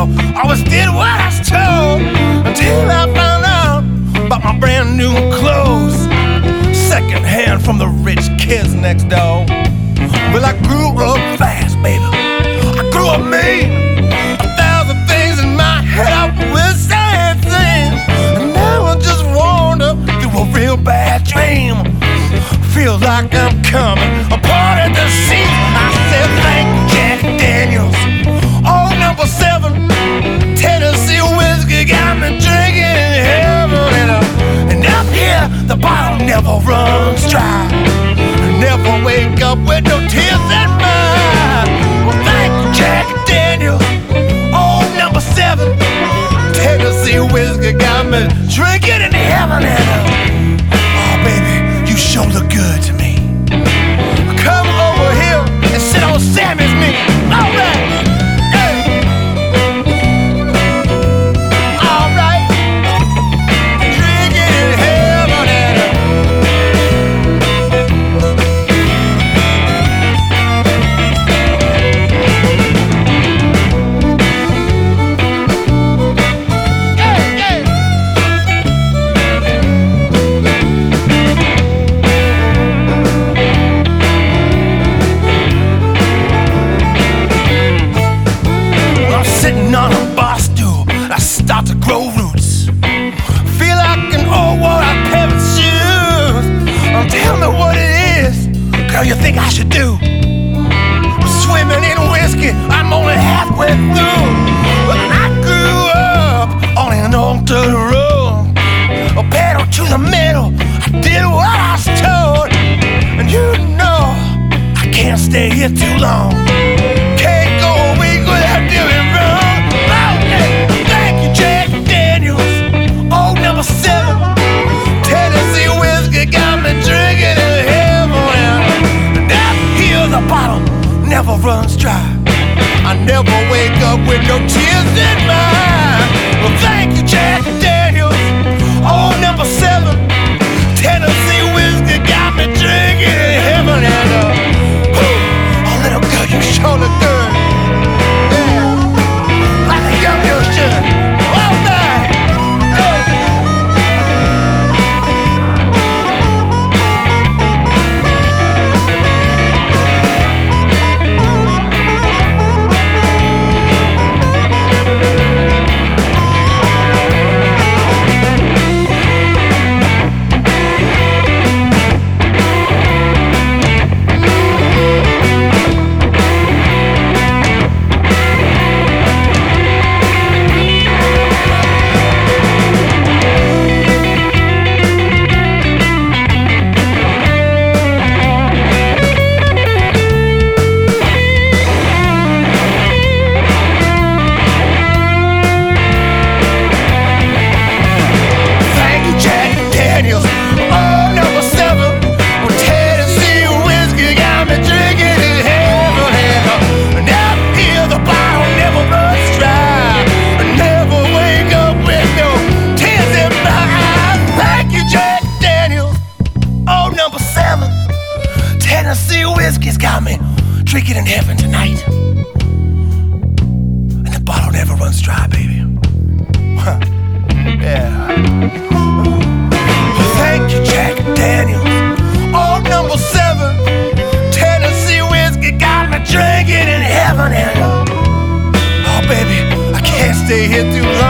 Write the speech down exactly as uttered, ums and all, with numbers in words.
handle. Always did what I was told until I found out about my brand new clothes, second hand from the rich kids next door. Well, I grew up fast, baby. I grew up mean. A thousand things in my head I wish I had seen, and now I just wander through a real bad dream. Feels like I'm coming apart at the seams. I said thank you, Jack Daniels. Oh, number seven, Tennessee whiskey got me drinking in heaven. And, uh, and up here, the bottle never runs dry. I never wake up with no tears in my eyes. Well, thank you, Jack Daniels. Oh, number seven, Tennessee whiskey got me drinking in heaven. And, uh, oh, baby, you sure look good to me. Come over here and sit on Sammy's knee. All right. Hey. All right. Drinking in heaven. And hey, hey. Sitting on a bar stool, I start to grow roots. Feel like an old worn-out pair of shoes. Um, tell me what it is, girl, you think I should do? Swimming in whiskey, I'm only halfway through. Well, I grew up on an altar road, a pedal to the metal. I did what I was told, and you know I can't stay here too long. Can't go a week without doing wrong. Seven, Tennessee whiskey got me drinking in heaven. And that here the bottle never runs dry. I never wake up with no tears in my eyes. Well, thank you, Jack Daniels. Oh, number seven, Tennessee whiskey got me drinking in heaven. And uh, whew, oh, little girl, you sure look good. Yeah, like a young girl should. All night. Tennessee whiskey's got me drinking in heaven tonight. And the bottle never runs dry, baby. Huh. Yeah. Thank you, Jack Daniels. Oh, number seven, Tennessee whiskey got me drinking in heaven. And oh, baby, I can't stay here too long.